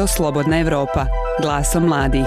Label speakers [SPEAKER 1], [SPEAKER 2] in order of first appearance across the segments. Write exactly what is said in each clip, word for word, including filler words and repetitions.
[SPEAKER 1] Radio Slobodna Evropa, glasom mladih.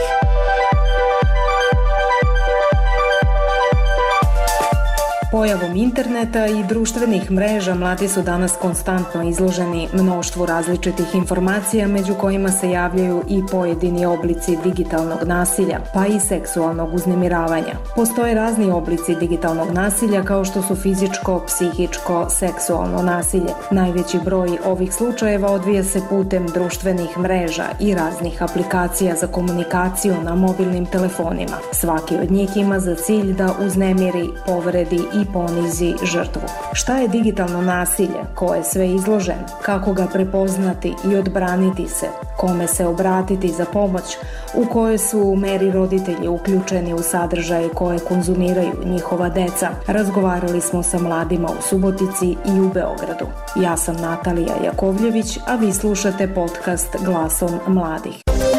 [SPEAKER 2] Pojavom interneta i društvenih mreža mladi su danas konstantno izloženi mnoštvu različitih informacija, među kojima se javljaju i pojedini oblici digitalnog nasilja, pa i seksualnog uznemiravanja. Postoje razni oblici digitalnog nasilja kao što su fizičko, psihičko, seksualno nasilje. Najveći broj ovih slučajeva odvija se putem društvenih mreža i raznih aplikacija za komunikaciju na mobilnim telefonima. Svaki od njih ima za cilj da uznemiri, povredi i ponizi žrtvu. Šta je digitalno nasilje? Ko je sve izložen? Kako ga prepoznati i odbraniti se? Kome se obratiti za pomoć? U kojoj su meri roditelji uključeni u sadržaje koje konzumiraju njihova deca? Razgovarali smo sa mladima u Subotici i u Beogradu. Ja sam Natalija Jakovljević, a vi slušate podcast Glasom mladih.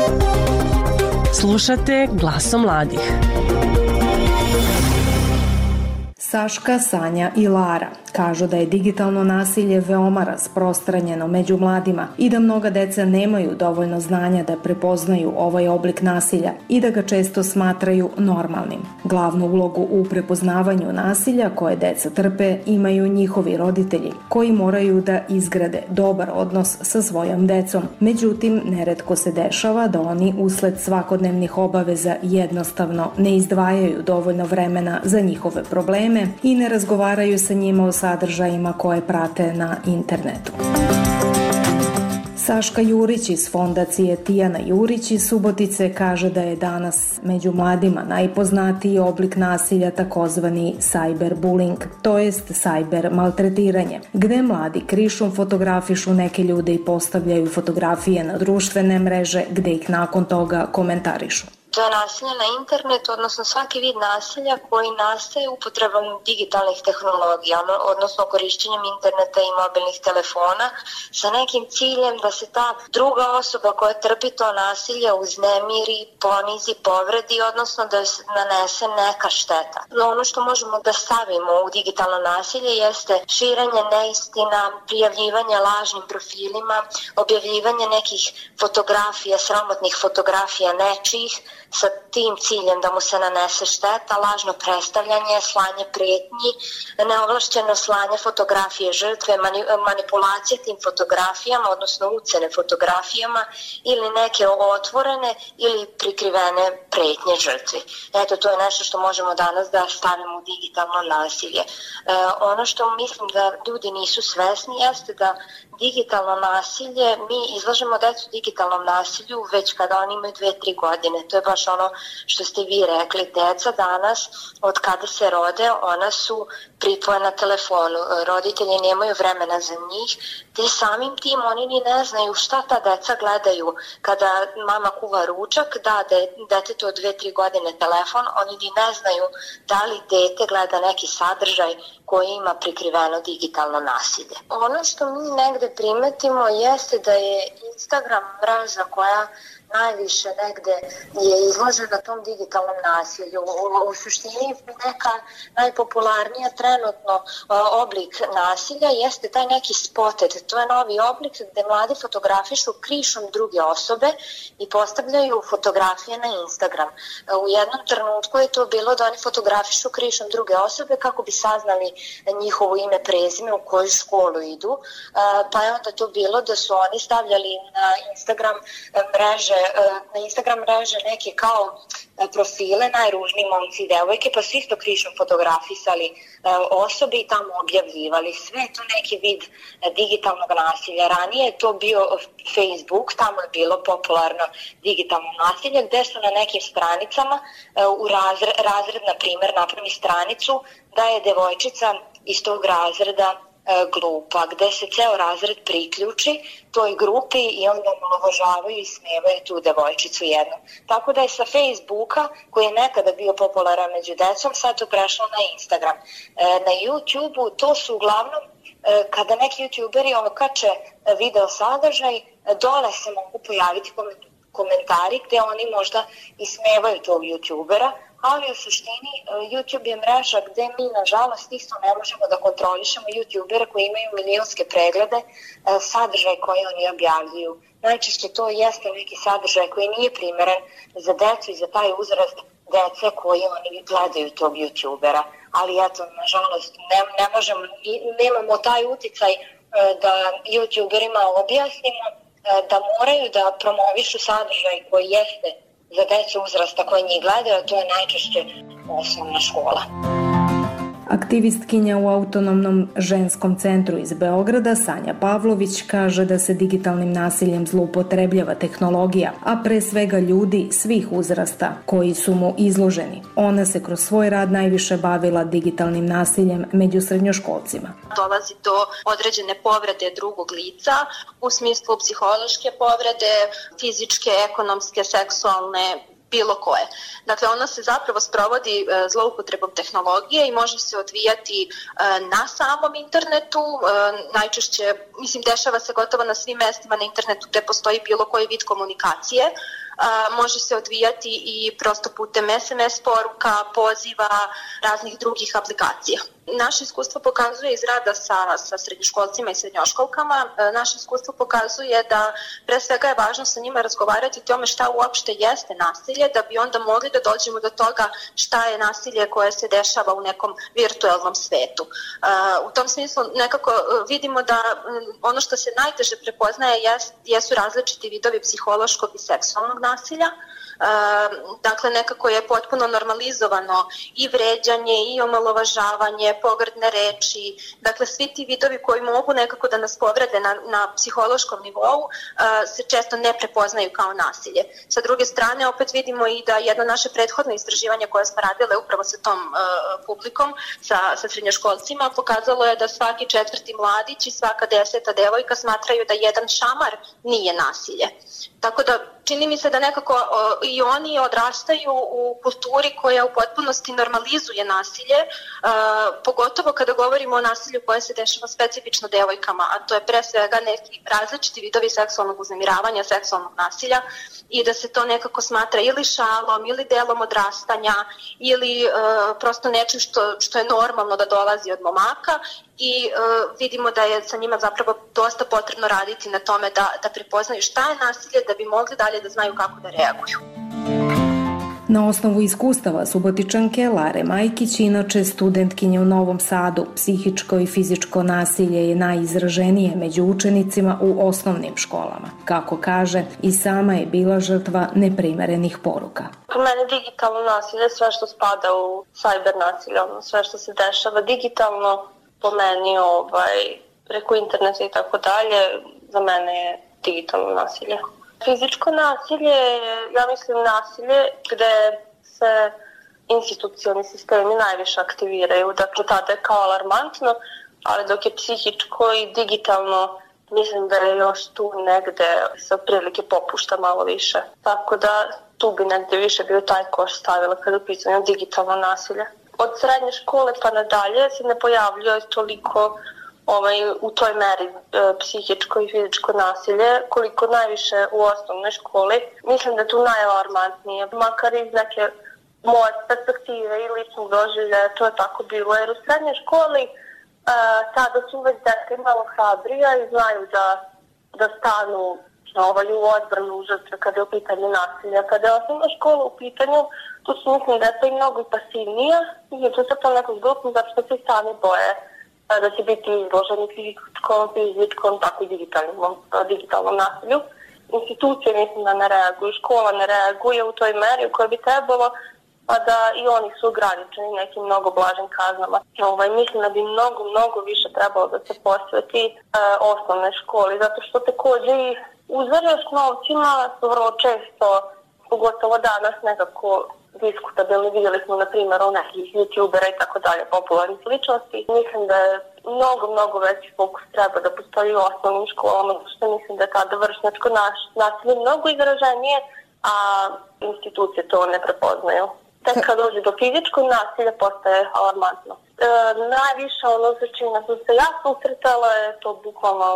[SPEAKER 3] Slušate Glasom mladih.
[SPEAKER 2] Saška, Sanja i Lara kažu da je digitalno nasilje veoma rasprostranjeno među mladima i da mnoga deca nemaju dovoljno znanja da prepoznaju ovaj oblik nasilja i da ga često smatraju normalnim. Glavnu ulogu u prepoznavanju nasilja koje deca trpe imaju njihovi roditelji, koji moraju da izgrade dobar odnos sa svojom decom. Međutim, neretko se dešava da oni usled svakodnevnih obaveza jednostavno ne izdvajaju dovoljno vremena za njihove probleme i ne razgovaraju sa njima o sadržajima koje prate na internetu. Saška Jurić iz fondacije Tijana Jurić iz Subotice kaže da je danas među mladima najpoznatiji oblik nasilja takozvani cyberbullying, to jest cyber maltretiranje, gde mladi krišom fotografišu neke ljude i postavljaju fotografije na društvene mreže gde ih nakon toga komentarišu.
[SPEAKER 4] To je nasilje na internetu, odnosno svaki vid nasilja koji nastaje upotrebom digitalnih tehnologija, odnosno korišćenjem interneta i mobilnih telefona sa nekim ciljem da se ta druga osoba koja trpi to nasilje uznemiri, ponizi, povredi, odnosno da se nanese neka šteta. Ono što možemo da stavimo u digitalno nasilje jeste širenje neistina, prijavljivanje lažnim profilima, objavljivanje nekih fotografija, sramotnih fotografija nečijih, sa tim ciljem da mu se nanese šteta, lažno predstavljanje, slanje pretnji, neovlašćeno slanje fotografije žrtve, manipulacija tim fotografijama, odnosno ucene fotografijama ili neke otvorene ili prikrivene pretnje žrtvi. Eto, to je nešto što možemo danas da stavimo u digitalno nasilje. E, ono što mislim da ljudi nisu svesni jeste da digitalno nasilje, mi izlažemo decu digitalnom nasilju već kada oni imaju dve tri godine. To je baš ono što ste vi rekli. Deca danas, od kada se rode, ona su pripojena telefonu. Roditelji nemaju vremena za njih, te samim tim oni ni ne znaju šta ta deca gledaju. Kada mama kuva ručak, da detetu od dve tri godine telefon, oni ni ne znaju da li dete gleda neki sadržaj koji ima prikriveno digitalno nasilje. Ono što mi negde primetimo jeste da je Instagram mreža koja najviše negde je izložena tom digitalnom nasilju. U, u suštini neka najpopularnija trenutno oblik nasilja jeste taj neki spotted. To je novi oblik gde mladi fotografišu krišom druge osobe i postavljaju fotografije na Instagram. U jednom trenutku je to bilo da oni fotografišu krišom druge osobe kako bi saznali njihovo ime, prezime, u koju školu idu. Pa je onda to bilo da su oni stavljali na Instagram mreže na Instagram mreže neke kao profile, najružniji momci i devojke, pa su isto krišom fotografisali osobe i tamo objavljivali. Sve je to neki vid digitalnog nasilja. Ranije je to bio Facebook, tamo je bilo popularno digitalno nasilje, gde su na nekim stranicama u razred, razred na primjer, napravi stranicu da je devojčica iz tog razreda glupa, gde se ceo razred priključi toj grupi i onda omalovažavaju i smevaju tu devojčicu jednu. Tako da je sa Facebooka, koji je nekada bio popularan među decom, sad to prešlo na Instagram. Na YouTubeu to su uglavnom, kada neki youtuberi okače video sadržaj, dole se mogu pojaviti komentari gde oni možda ismevaju tog youtubera, ali u suštini YouTube je mreža gde mi nažalost isto ne možemo da kontrolišemo YouTubere koji imaju milionske preglede, sadržaj koji oni objavljuju. Najčešće to jeste neki sadržaj koji nije primeren za decu i za taj uzrast dece koji oni gledaju tog YouTubera. Ali eto, nažalost, ne, ne možemo, nemamo taj uticaj da YouTuberima objasnimo da moraju da promovišu sadržaj koji jeste za decu uzrasta koje njih gledaju, a to je najčešće osnovna škola.
[SPEAKER 2] Aktivistkinja u Autonomnom ženskom centru iz Beograda, Sanja Pavlović, kaže da se digitalnim nasiljem zloupotrebljava tehnologija, a pre svega ljudi svih uzrasta koji su mu izloženi. Ona se kroz svoj rad najviše bavila digitalnim nasiljem među srednjoškolcima.
[SPEAKER 5] Dolazi do određene povrede drugog lica u smislu psihološke povrede, fizičke, ekonomske, seksualne, bilo koje. Dakle, ona se zapravo sprovodi e, zloupotrebom tehnologije i može se odvijati e, na samom internetu, e, najčešće, mislim, dešava se gotovo na svim mestima na internetu gde postoji bilo koji vid komunikacije. A, može se odvijati i prosto putem es em es poruka, poziva, raznih drugih aplikacija. Naše iskustvo pokazuje iz rada sa, sa srednjoškolcima i srednjoškolkama, naše iskustvo pokazuje da pre svega je važno sa njima razgovarati o tome šta uopšte jeste nasilje, da bi onda mogli da dođemo do toga šta je nasilje koje se dešava u nekom virtuelnom svetu. U tom smislu nekako vidimo da ono što se najteže prepoznaje jesu različiti vidovi psihološkog i seksualnog nasilja. Dakle, nekako je potpuno normalizovano i vređanje i omalovažavanje, pogrdne reči, dakle svi ti vidovi koji mogu nekako da nas povrede na, na psihološkom nivou se često ne prepoznaju kao nasilje. Sa druge strane, opet vidimo i da jedno naše prethodno istraživanje koje smo radile upravo sa tom uh, publikom, sa, sa srednjoškolcima, pokazalo je da svaki četvrti mladić i svaka deseta devojka smatraju da jedan šamar nije nasilje. Tako da čini mi se da nekako o, i oni odrastaju u kulturi koja u potpunosti normalizuje nasilje, uh, pogotovo kada govorimo o nasilju koje se dešava specifično devojkama, a to je pre svega neki različiti vidovi seksualnog uznemiravanja, seksualnog nasilja, i da se to nekako smatra ili šalom, ili delom odrastanja, ili uh, prosto nečim što, što je normalno da dolazi od momaka, i uh, vidimo da je sa njima zapravo dosta potrebno raditi na tome da, da prepoznaju šta je nasilje, da bi mogli dalje da znaju kako da reaguju.
[SPEAKER 2] Na osnovu iskustava Subotičanke Lare Majkić, inače studentkinje u Novom Sadu, psihičko i fizičko nasilje je najizraženije među učenicima u osnovnim školama. Kako kaže, i sama je bila žrtva neprimerenih poruka.
[SPEAKER 6] Po mene digitalno nasilje je sve što spada u cyber nasilje, ono sve što se dešava digitalno, po meni ovaj, preko interneta i tako dalje, za mene je digitalno nasilje. Fizičko nasilje je, ja mislim, nasilje gde se institucioni sistemi najviše aktiviraju, dakle tada je kao alarmantno, ali dok je psihičko i digitalno, mislim da je još tu negde se otprilike popušta malo više. Tako da tu bi negde više bio taj koš stavila kada je u pitanju digitalno nasilje. Od srednje škole pa nadalje se ne pojavljuje toliko ovaj, u toj meri e, psihičko i fizičko nasilje, koliko najviše u osnovnoj školi. Mislim da je tu najalarmantnije, makar iz neke moje perspektive i ličnog doživljaja, to je tako bilo. Jer u srednjoj školi e, tada su već dete malo hrabrija i znaju da, da stanu ovaj, u odbranu žrtve kada je u pitanju nasilja. Kada je osnovna škola u pitanju, tu su mislim da je to i mnogo pasivnija i tu se to nekog grupno zato što se sami boje da će biti izloženi fizičkom, fizičkom, tako i digitalnom, digitalnom nasilju. Institucije mislim da ne reaguju, škola ne reaguje u toj meri u kojoj bi trebalo, pa da i oni su ograničeni nekim mnogo blažim kaznama. Ovaj, mislim da bi mnogo, mnogo više trebalo da se posveti e, osnovne školi, zato što takođe i uzvaraš novcima su vrlo često, pogotovo danas, nekako diskutabilni. Vidjeli smo, na primjer, o nekih youtubera i tako dalje, popularnih ličnosti. Mislim da je mnogo, mnogo veći fokus treba da postoji u osnovnim školama, što mislim da je tada vršnjačko nasilje mnogo izraženije, a institucije to ne prepoznaju. Tek kad dođe do fizičkog nasilja postaje alarmantno. E, najviše ono za čime sam se ja susretala je to bukvalno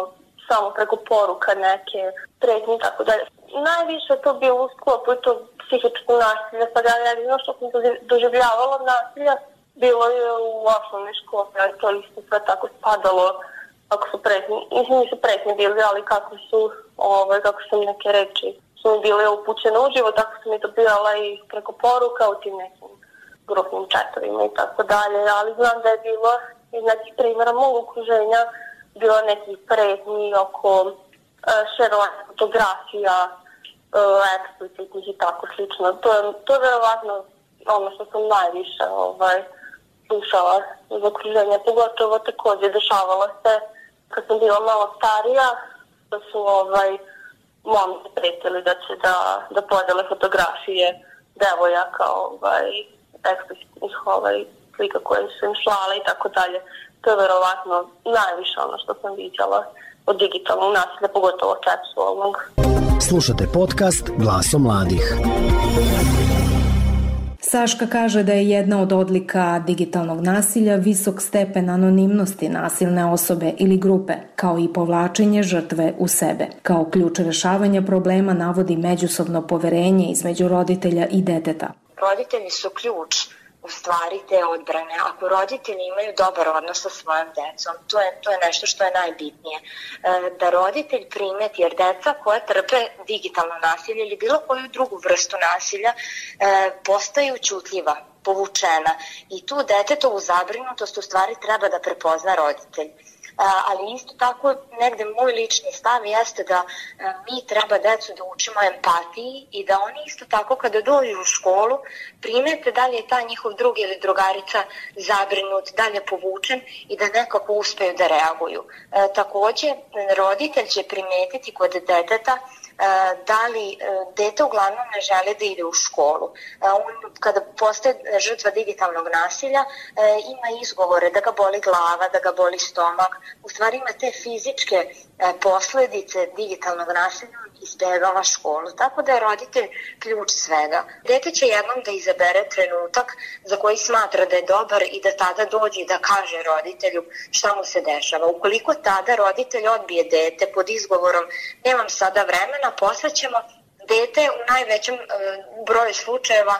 [SPEAKER 6] samo preko poruka neke pretnje i tako dalje. Najviše to bilo u sklopu to psihičko nasilje, pa da jedino što sam doživljavala nasilja bilo je u osnovnoj školi, ali to isto sve tako spadalo, kako su pretnje, mislim nisu pretnje bili, ali kako su, ovaj, kako sam neke reči su mi bile upućene uživo, tako sam i dobijala i preko poruka u tim nekim grupnim chatovima i tako dalje, ali znam da je bilo iz nekih primjera mog okruženja bilo nekih pretnji oko uh, šerovanja fotografija, uh, eksplicitnih i tako slično. To je, to je verovatno ono što sam najviše ovaj, slušala iz okruženja, pogotovo također dešavalo se kad sam bila malo starija, da su ovaj, momci pretili da će da, da podele fotografije devojaka, ovaj, eksplicitnih ovaj, slika koje su im slale i tako dalje. To je verovatno najviše ono što sam vidjela od digitalnog nasilja, pogotovo seksualnog.
[SPEAKER 7] Slušate podcast Glasom mladih.
[SPEAKER 2] Saška kaže da je jedna od odlika digitalnog nasilja visok stepen anonimnosti nasilne osobe ili grupe, kao i povlačenje žrtve u sebe. Kao ključ rešavanja problema navodi međusobno poverenje između roditelja i deteta.
[SPEAKER 4] Roditelji su ključ u stvari te odbrane. Ako roditelji imaju dobar odnos sa svojom decom, to je, to je nešto što je najbitnije. E, da roditelj primeti, jer deca koja trpe digitalno nasilje ili bilo koju drugu vrstu nasilja, e, postaju ćutljiva, povučena i tu detetovu zabrinutost u stvari treba da prepozna roditelj. Ali isto tako negde moj lični stav jeste da mi treba decu da učimo empatiji i da oni isto tako kada dođu u školu primete da li je ta njihov drug ili drugarica zabrinut, da li je povučen i da nekako uspeju da reaguju. E, takođe, roditelj će primetiti kod deteta da li dete uglavnom ne žele da ide u školu. On, kada postaje žrtva digitalnog nasilja, ima izgovore da ga boli glava, da ga boli stomak. U stvari ima te fizičke posledice digitalnog nasilja, izbegava školu. Tako da je roditelj ključ svega. Dete će jednom da izabere trenutak za koji smatra da je dobar i da tada dođe i da kaže roditelju šta mu se dešava. Ukoliko tada roditelj odbije dete pod izgovorom nemam sada vremena, posvećemo, dete u najvećem e, broju slučajeva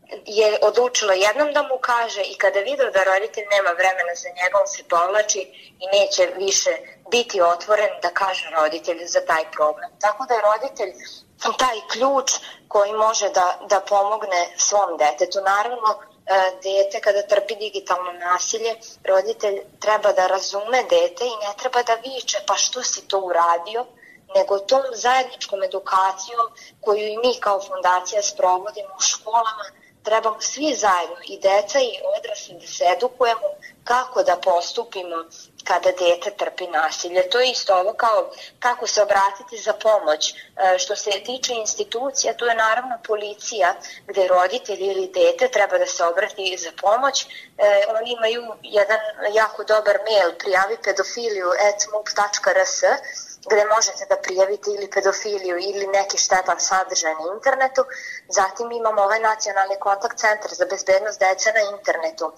[SPEAKER 4] je odlučilo jednom da mu kaže i kada vidio da roditelj nema vremena za njega, on se povlači i neće više biti otvoren da kaže roditelju za taj problem. Tako da je roditelj taj ključ koji može da, da pomogne svom detetu. Naravno, dete kada trpi digitalno nasilje, roditelj treba da razume dete i ne treba da viče pa što si to uradio, nego tom zajedničkom edukacijom koju i mi kao fondacija sprovodimo u školama, trebamo svi zajedno, i deca i odrasli, da se edukujemo kako da postupimo kada dete trpi nasilje. To je isto ovo kao kako se obratiti za pomoć. Što se tiče institucija, tu je naravno policija gde roditelj ili dete treba da se obrati za pomoć. Oni imaju jedan jako dobar mail, prijavi pedofiliju at mup tačka r s, gde možete da prijavite ili pedofiliju ili neki štetan sadržaj na internetu. Zatim imamo ovaj nacionalni kontakt centar za bezbednost dece na internetu,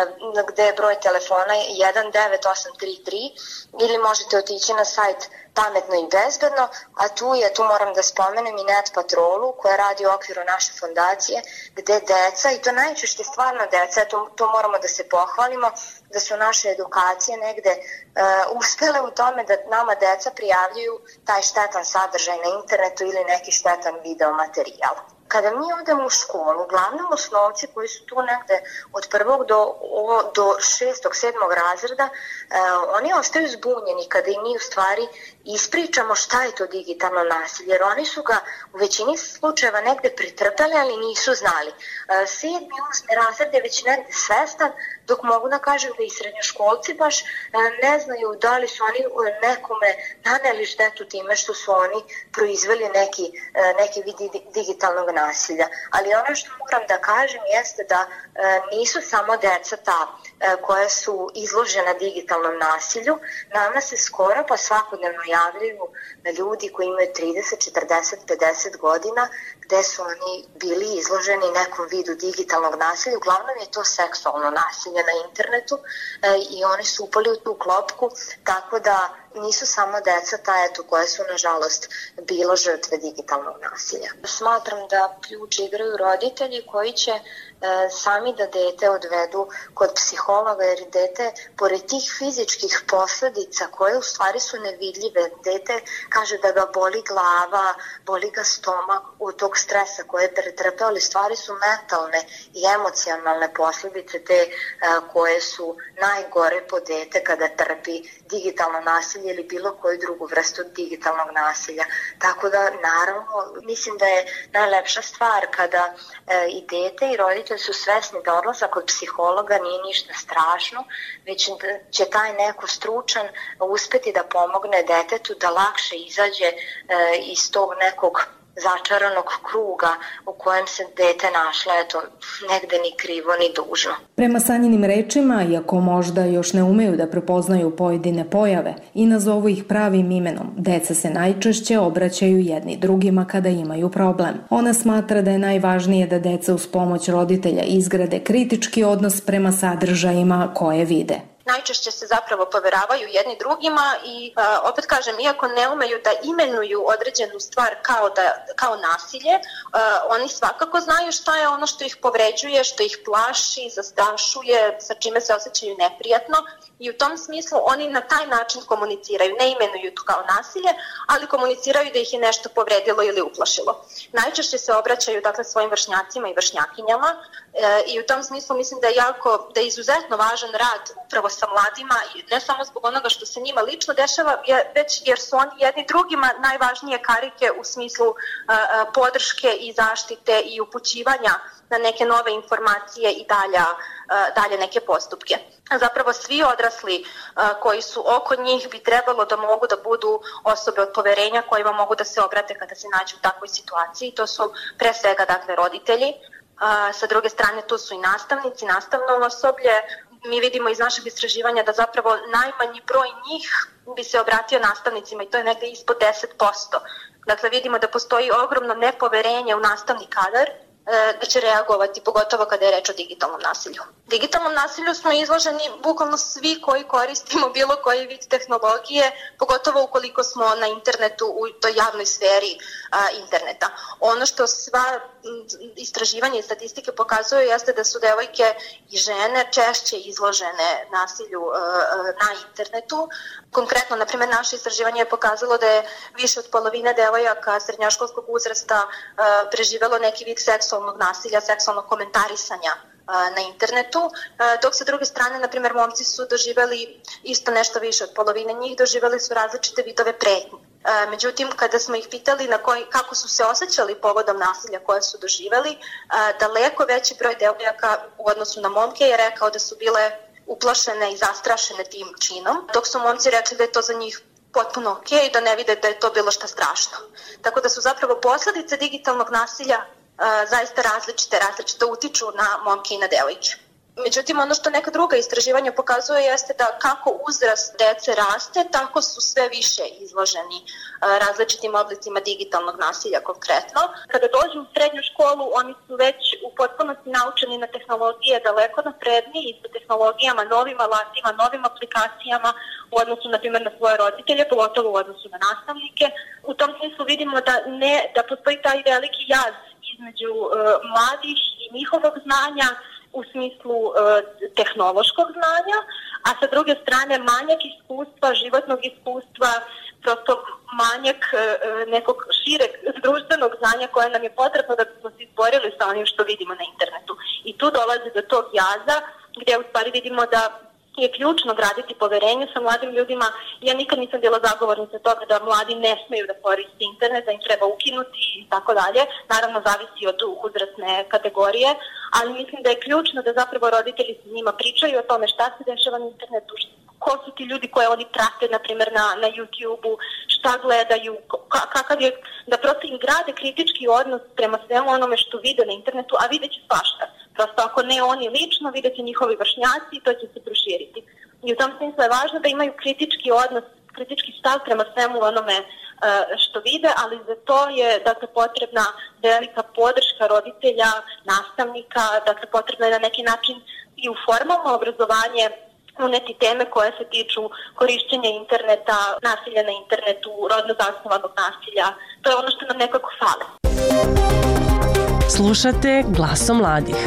[SPEAKER 4] gde je broj telefona jedan devet osam tri tri, ili možete otići na sajt Pametno i bezbedno, a tu je, tu moram da spomenem i Net patrolu koja radi u okviru naše fondacije, gde deca, i to najčešće stvarno deca, to, to moramo da se pohvalimo, da su naše edukacije negde uh, uspele u tome da nama deca prijavljuju taj štetan sadržaj na internetu ili neki štetan video materijal. Kada mi odemo u školu, uglavnom osnovci koji su tu negde od prvog do, do šestog, sedmog razreda, eh, oni ostaju zbunjeni kada im mi u stvari ispričamo šta je to digitalno nasilje, jer oni su ga u većini slučajeva negde pretrpeli, ali nisu znali. Eh, sedmi, osmi razred je već negde svestan, dok mogu da kažem da i srednjoškolci baš eh, ne znaju da li su oni nekome naneli štetu time što su oni proizveli neki, eh, neki vid digitalnog nasilja. Ali ono što moram da kažem jeste da e, nisu samo deca ta e, koja su izložena digitalnom nasilju. Nama se skoro pa svakodnevno javljaju ljudi koji imaju trideset, četrdeset, pedeset godina gde su oni bili izloženi nekom vidu digitalnog nasilja. Uglavnom je to seksualno nasilje na internetu e, i oni su upali u tu klopku, tako da nisu samo deca ta eto koje su nažalost bilo žrtve digitalnog nasilja. Smatram da ključ igraju roditelji koji će e, sami da dete odvedu kod psihologa, jer dete pored tih fizičkih posledica koje u stvari su nevidljive, dete kaže da ga boli glava, boli ga stomak od tog stresa koje je pretrpeo, ali stvari su mentalne i emocionalne posledice te e, koje su najgore po dete kada trpi digitalno nasilje ili bilo koju drugu vrstu digitalnog nasilja. Tako da, naravno, mislim da je najlepša stvar kada e, i dete i roditelj su svesni da odlazak kod psihologa nije ništa strašno, već da će taj neko stručan uspeti da pomogne detetu da lakše izađe e, iz tog nekog začaranog kruga u kojem se dete našla, eto, negde ni krivo ni dužno.
[SPEAKER 2] Prema Sanjinim rečima, iako možda još ne umeju da prepoznaju pojedine pojave i nazovu ih pravim imenom, deca se najčešće obraćaju jedni drugima kada imaju problem. Ona smatra da je najvažnije da deca uz pomoć roditelja izgrade kritički odnos prema sadržajima koje vide.
[SPEAKER 5] Najčešće se zapravo poveravaju jedni drugima i a, opet kažem, iako ne umeju da imenuju određenu stvar kao, da, kao nasilje, a, oni svakako znaju šta je ono što ih povređuje, što ih plaši, zastrašuje, sa čime se osjećaju neprijatno i u tom smislu oni na taj način komuniciraju, ne imenuju to kao nasilje, ali komuniciraju da ih je nešto povredilo ili uplašilo. Najčešće se obraćaju dakle svojim vršnjacima i vršnjakinjama e, i u tom smislu mislim da je jako, da je izuzetno važan rad upravo sa mladima, ne samo zbog onoga što se njima lično dešava, već jer su oni jedni drugima najvažnije karike u smislu a, a, podrške i zaštite i upućivanja na neke nove informacije i dalja, a, dalje neke postupke. Zapravo svi odrasli a, koji su oko njih bi trebalo da mogu da budu osobe od poverenja kojima mogu da se obrate kada se nađu u takvoj situaciji. To su pre svega dakle roditelji, a, sa druge strane tu su i nastavnici, nastavno osoblje. Mi vidimo iz našeg istraživanja da zapravo najmanji broj njih bi se obratio nastavnicima i to je negde ispod deset posto. Dakle, vidimo da postoji ogromno nepoverenje u nastavni kadar da će reagovati, pogotovo kada je reč o digitalnom nasilju. Digitalnom nasilju smo izloženi bukvalno svi koji koristimo bilo koji vid tehnologije, pogotovo ukoliko smo na internetu u toj javnoj sferi a, interneta. Ono što sva istraživanja i statistike pokazuju jeste da su devojke i žene češće izložene nasilju a, na internetu. Konkretno, na primjer, naše istraživanje je pokazalo da je više od polovine devojaka srednjoškolskog uzrasta a, preživelo neki vid seksualnog nasilja, seksualnog komentarisanja na internetu, dok sa druge strane, na primjer, momci su doživjeli isto nešto više od polovine njih, doživjeli su različite vidove pretnje. Međutim, kada smo ih pitali na koji, kako su se osjećali povodom nasilja koje su doživjeli, daleko veći broj devojaka u odnosu na momke je rekao da su bile uplašene i zastrašene tim činom, dok su momci rekli da je to za njih potpuno ok i da ne vide da je to bilo šta strašno. Tako da su zapravo posljedice digitalnog nasilja zaista različite, različite utiču na momke i na devojke. Međutim, ono što neka druga istraživanja pokazuje jeste da kako uzrast dece raste, tako su sve više izloženi različitim oblicima digitalnog nasilja konkretno. Kada dođu u srednju školu, oni su već u potpunosti naučeni na tehnologije daleko napredniji i sa tehnologijama, novim alatima, novim aplikacijama u odnosu, na primjer, na svoje roditelje, pogotovo u odnosu na nastavnike. U tom smislu vidimo da, ne, da postoji taj veliki jaz između uh, mladih i njihovog znanja u smislu uh, tehnološkog znanja, a sa druge strane manjak iskustva, životnog iskustva, prosto manjak uh, nekog šireg društvenog znanja koje nam je potrebno da bismo se izborili sa onim što vidimo na internetu. I tu dolazi do tog jaza gdje u stvari vidimo da je ključno graditi poverenje sa mladim ljudima. Ja nikad nisam bila zagovornica toga da mladi ne smeju da koriste internet, da im treba ukinuti i tako dalje. Naravno, zavisi od uzrasne kategorije, ali mislim da je ključno da zapravo roditelji s njima pričaju o tome šta se dešava na internetu, ko su ti ljudi koje oni prate, na primjer, na, na YouTube-u, šta gledaju, kakav je, da prosto im grade kritički odnos prema svemu onome što vide na internetu, a vidjet će svašta. Prosto ako ne oni lično, vidjet će njihovi vršnjaci i to će se proširiti. I u tom smislu je važno da imaju kritički odnos, kritički stav prema svemu onome uh, što vide, ali za to je dakle, potrebna velika podrška roditelja, nastavnika, dakle potrebno je na neki način i u formalno obrazovanje uneti teme koje se tiču korišćenja interneta, nasilja na internetu, rodno zasnovanog nasilja. To je ono što nam nekako fale.
[SPEAKER 3] Slušate Glasom mladih.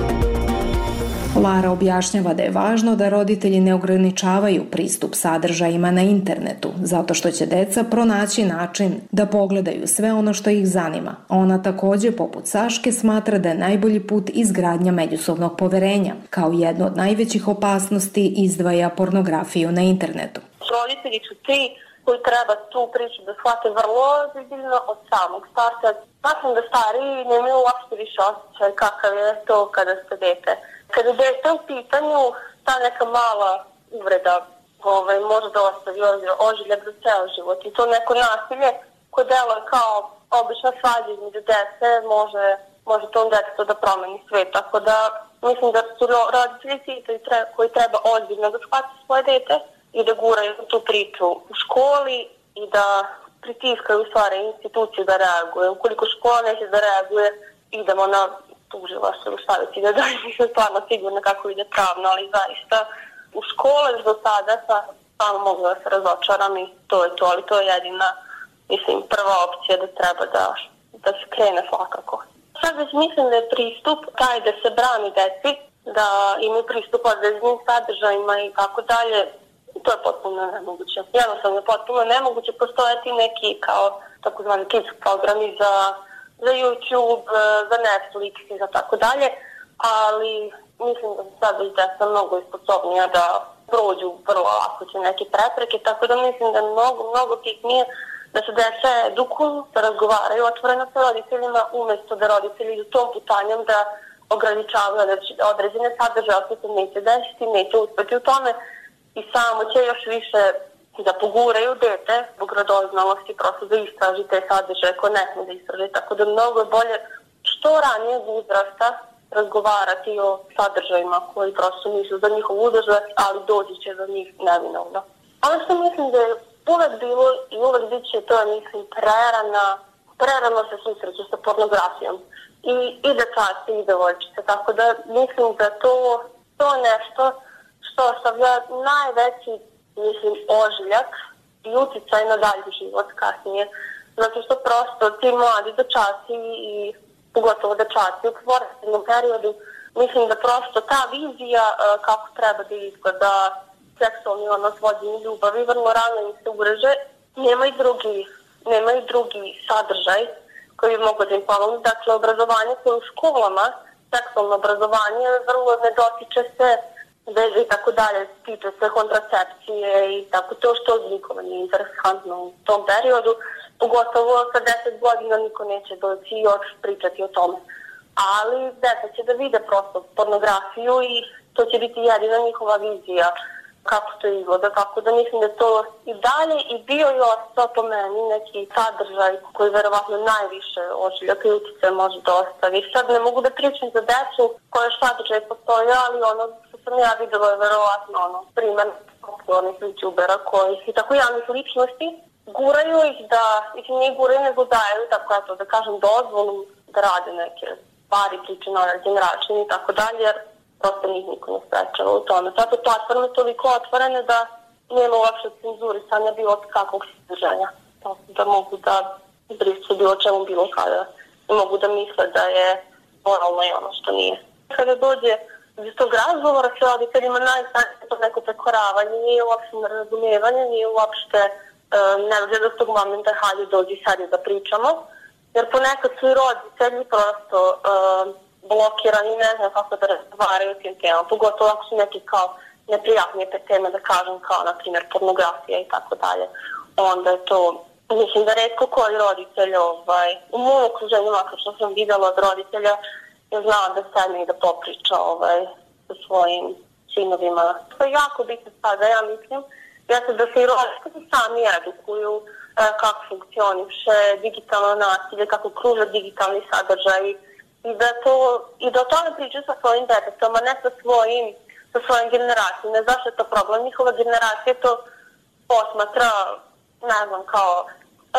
[SPEAKER 2] Lara objašnjava da je važno da roditelji ne ograničavaju pristup sadržajima na internetu, zato što će deca pronaći način da pogledaju sve ono što ih zanima. Ona takođe, poput Saške, smatra da je najbolji put izgradnja međusobnog poverenja. Kao jedno od najvećih opasnosti izdvaja pornografiju na internetu.
[SPEAKER 6] Roditelji su ti koji treba tu priču da shvate vrlo ozbiljno od samog starta. Smatram da stariji nemaju uopšte više osjećaj kakav je to kada ste dete. Kada je dete u pitanju, ta neka mala uvreda ovaj, može da ostavi ožiljak za ceo život. I to neko nasilje koje deluje kao obična svađa između dece može, može tom detetu da promeni svet. Tako da mislim da su roditelji ti koji treba ozbiljno da shvate svoje dete i da guraju tu priču u školi i da pritiskaju u stvari instituciju da reaguje. Ukoliko škola neće da reaguje, idemo na tužilaštvo ili staviti da dalje, nisam stvarno sigurna kako ide pravno, ali zaista u škole do sada sam stvarno mogu da se razočaram i to je to, ali to je jedina, mislim, prva opcija da treba da, da se krene svakako. Sad već mislim da je pristup taj da se brani deci, da imaju pristup određenim sadržajima i tako dalje, to je potpuno nemoguće. Jednostavno je potpuno nemoguće, postoje ti neki kao takozvani kids programi za za YouTube, za Netflix i za tako dalje, ali mislim da se sad već deca mnogo sposobnija da prođu vrlo lako će neke prepreke, tako da mislim da je mnogo, mnogo bitnije da se deca edukuju, da razgovaraju otvoreno sa roditeljima, umjesto da roditelji idu tom putanjem da ograničavaju određene sadržaje, ako se neće desiti, neće uspeti u tome i samo će još više da poguraju dete zbog radoznalosti, prosto da istraži te sadržaje koje ne smije da istraži. Tako da mnogo je bolje što ranije uzrasta razgovarati o sadržajima koji prosto nisu za njihov udržaj, ali dođi će za njih nevinovno. Ono što mislim da je uvek bilo i uvek bit će, to je mislim prerana, prerano se susreću sa pornografijom. I, i dečaci i devojčice, tako da mislim da to, to je nešto što ostavlja najveći mislim, ožiljak i uticaj na dalji život kasnije. Zato što prosto ti mladi dečaci i pogotovo dečaci u formativnom periodu, mislim da prosto ta vizija uh, kako treba da izgleda seksualni odnos, vođenje ljubavi, vrlo rano im se ureže. Nema i drugi, nema i drugi sadržaj koji bi mogu da im pomoći. Dakle, obrazovanje koje u školama, seksualno obrazovanje, vrlo ne dotiče se veze i tako dalje, tiče se kontracepcije i tako to što nikome nije interesantno u tom periodu. Pogotovo sa deset godina niko neće doći i još pričati o tome. Ali deca će da vide prosto pornografiju i to će biti jedina njihova vizija kako to izgleda. Tako da mislim da to i dalje i bio i ostao po meni neki sadržaj koji verovatno najviše ožiljaka i utjecaja može da ostavi. Sad ne mogu da pričam za decu koje sadržaj postoje, ali ono što sam ja videla je verovatno ono primer popularnih youtubera koji i tako javnih ličnosti guraju ih da, ih nije guraju nego daju, tako eto da kažem dozvolu da rade neke stvari, priče na određen način i tako dalje, jer prosto njih niko ne sprečava u tome. Zato platforme toliko otvorene da nema uopšte cenzurisanja bilo kakvog sadržaja. Da mogu da izbrišu bilo čemu bilo kada i mogu da misle da je moralno i ono što nije. Kada dođe iz tog razgovora sa roditeljima najstanje to neko prekoravanje, nije uopšte nerazumijevanje, nije uopšte uh, ne dođe do tog momenta hajde dođi sad da pričamo. Jer ponekad su i roditelji prosto uh, blokirani, ne znam kako da razgovaraju o tim temama, pogotovo ako su neke kao neprijatnije teme, da kažem, kao na primjer pornografija i tako dalje. Onda je to, mislim da retko koji roditelj, ovaj, u mojom okruženju, makar što sam videla od roditelja, je znao da sedne i da popriča ovaj, sa svojim sinovima. To je jako bitno sada, ja mislim, jeste da se i roditelji sami edukuju e, kako funkcioniše digitalno nasilje, kako kruže digitalni sadržaj i da to i da o tome pričaju sa svojim detetom, a ne sa svojim sa svojim generacijom. Ne zašto je to problem, njihova generacija to posmatra, ne znam, kao e,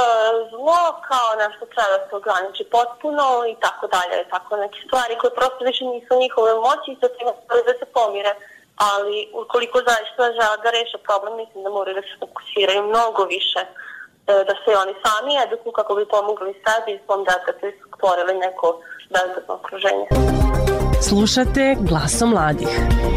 [SPEAKER 6] zlo, kao nešto treba da se ograniči potpuno i tako dalje, tako neke stvari koje prosto više nisu njihove moći i sa tim da se pomire. ali ukoliko zaista žele da reše problem, mislim da moraju da se fokusiraju mnogo više, da se oni sami edukuju kako bi pomogli sebi i svom detetu i stvorili neko bezbedno okruženje.
[SPEAKER 3] Slušate Glasom mladih.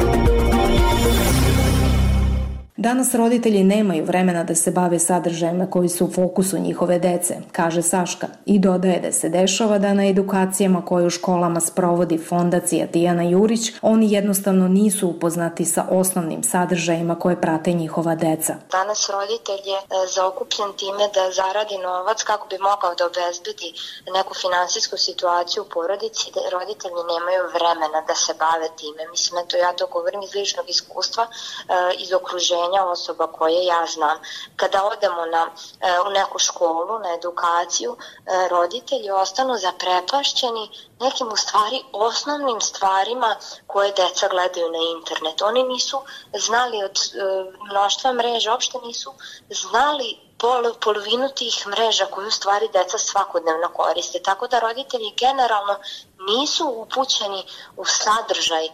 [SPEAKER 2] Danas roditelji nemaju vremena da se bave sadržajima koji su u fokusu njihove dece, kaže Saška, i dodaje da se dešava da na edukacijama koje u školama sprovodi Fondacija Tijana Jurić, oni jednostavno nisu upoznati sa osnovnim sadržajima koje prate njihova deca.
[SPEAKER 4] Danas roditelj je zaokupljen time da zaradi novac kako bi mogao da obezbedi neku finansijsku situaciju u porodici, da roditelji nemaju vremena da se bave time. Mislim, to ja to govorim iz ličnog iskustva, iz okruženja osoba koje ja znam. Kada odemo na, u neku školu, na edukaciju, roditelji ostanu zaprepašćeni nekim u stvari osnovnim stvarima koje deca gledaju na internet. Oni nisu znali od mnoštva mreža, uopšte nisu znali pol, polovinu tih mreža koju u stvari deca svakodnevno koriste. Tako da roditelji generalno nisu upućeni u sadržaj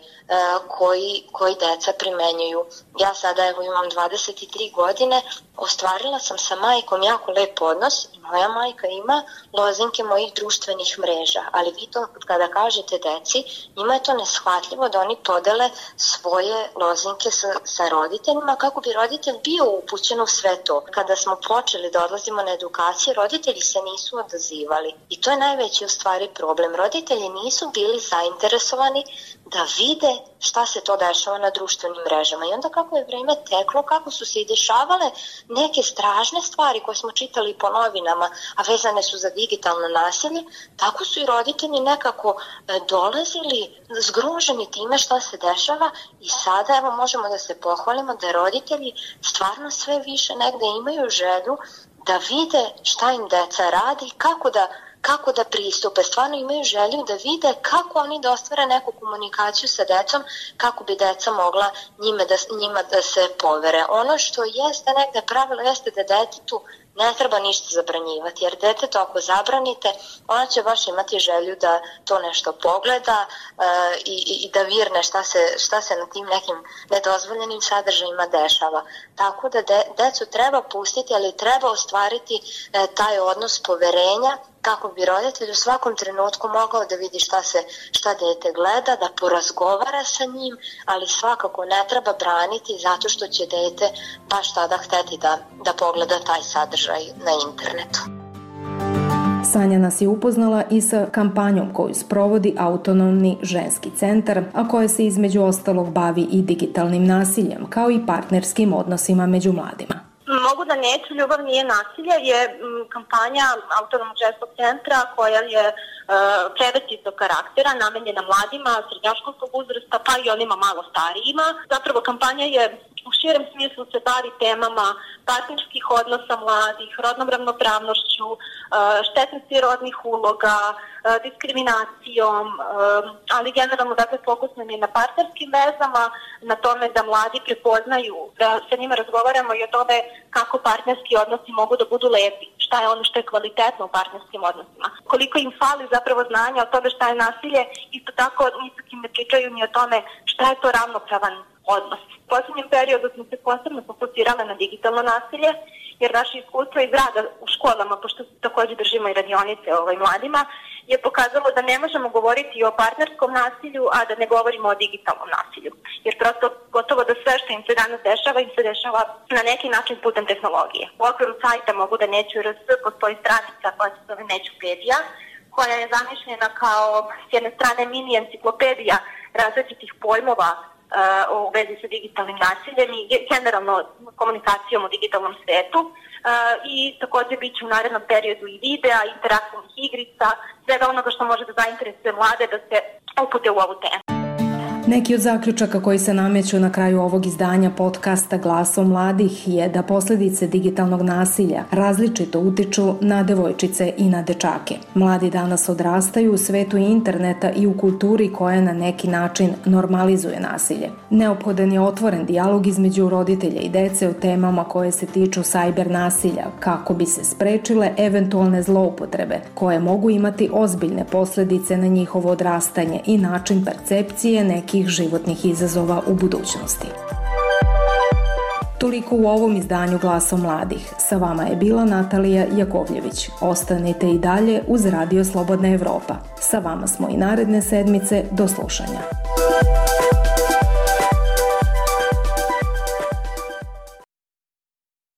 [SPEAKER 4] koji, koji deca primenjuju. Ja sada evo imam dvadeset tri godine, ostvarila sam sa majkom jako lep odnos i moja majka ima lozinke mojih društvenih mreža, ali vi to kada kažete deci, njima je to neshvatljivo da oni podele svoje lozinke sa, sa roditeljima kako bi roditelj bio upućen u sve to. Kada smo počeli da odlazimo na edukacije, roditelji se nisu odazivali i to je najveći u stvari problem. Roditelji nisu bili zainteresovani da vide šta se to dešava na društvenim mrežama. I onda kako je vreme teklo, kako su se i dešavale neke strašne stvari koje smo čitali po novinama, a vezane su za digitalno nasilje, tako su i roditelji nekako dolazili zgroženi time šta se dešava i sada evo možemo da se pohvalimo da roditelji stvarno sve više negde imaju želju da vide šta im deca radi i kako da kako da pristupe, stvarno imaju želju da vide kako oni da ostvare neku komunikaciju sa decom, kako bi deca mogla njime da, njima da se povere. Ono što jeste negde pravilo jeste da detetu ne treba ništa zabranjivati, jer detetu ako zabranite, ona će baš imati želju da to nešto pogleda uh, i, i da virne šta se, šta se na tim nekim nedozvoljenim sadržajima dešava. Tako da de, decu treba pustiti, ali treba ostvariti uh, taj odnos poverenja kako bi roditelj u svakom trenutku mogao da vidi šta se šta dete gleda, da porazgovara sa njim, ali svakako ne treba braniti zato što će dete baš tada hteti da, da pogleda taj sadržaj na internetu.
[SPEAKER 2] Sanja nas je upoznala i sa kampanjom koju sprovodi Autonomni ženski centar, a koja se između ostalog bavi i digitalnim nasiljem, kao i partnerskim odnosima među mladima.
[SPEAKER 6] Mogu da neću, ljubav nije nasilje je kampanja Autonomnog ženskog centra koja je uh, preventivnog karaktera, namenjena mladima, srednjoškolskog uzrasta, pa i onima malo starijima. Zapravo kampanja je u širem smislu se bavi temama partnerskih odnosa mladih, rodnom ravnopravnošću, uh, štetnosti rodnih uloga, uh, diskriminacijom, uh, ali generalno dakle fokus nam je na partnerskim vezama, na tome da mladi prepoznaju, da sa njima razgovaramo i o tome kako partnerski odnosi mogu da budu lepi, šta je ono što je kvalitetno u partnerskim odnosima. Koliko im fali zapravo znanja o tome šta je nasilje, isto tako nisu kim ne pričaju ni o tome šta je to ravnopravan odnos. U posljednjem periodu smo se posebno fokusirale na digitalno nasilje, jer naše iskustvo iz rada u školama, pošto također držimo i radionice ovaj, mladima, je pokazalo da ne možemo govoriti o partnerskom nasilju, a da ne govorimo o digitalnom nasilju. Jer prosto gotovo da sve što im se danas dešava, im se dešava na neki način putem tehnologije. U okviru sajta Mogu da neću R S postoji stranica koja se zove Nećupedia, koja je zamišljena kao s jedne strane mini enciklopedija različitih pojmova u vezi sa digitalnim nasiljem i generalno komunikacijom u digitalnom svetu i također bit će u narednom periodu i videa, interaktivnih igrica, svega onoga što može da zainteresuje mlade da se upute u ovu temu.
[SPEAKER 2] Neki od zaključaka koji se nameću na kraju ovog izdanja podcasta Glasom mladih je da posljedice digitalnog nasilja različito utiču na devojčice i na dečake. Mladi danas odrastaju u svetu interneta i u kulturi koja na neki način normalizuje nasilje. Neophodan je otvoren dijalog između roditelja i dece o temama koje se tiču sajber nasilja kako bi se sprečile eventualne zloupotrebe koje mogu imati ozbiljne posljedice na njihovo odrastanje i način percepcije nekih velikih životnih izazova u budućnosti. Toliko u ovom izdanju Glasom mladih. Sa vama je bila Natalija Jakovljević. Ostanite i dalje uz Radio Slobodna Evropa. Sa vama smo i naredne sedmice. Do slušanja.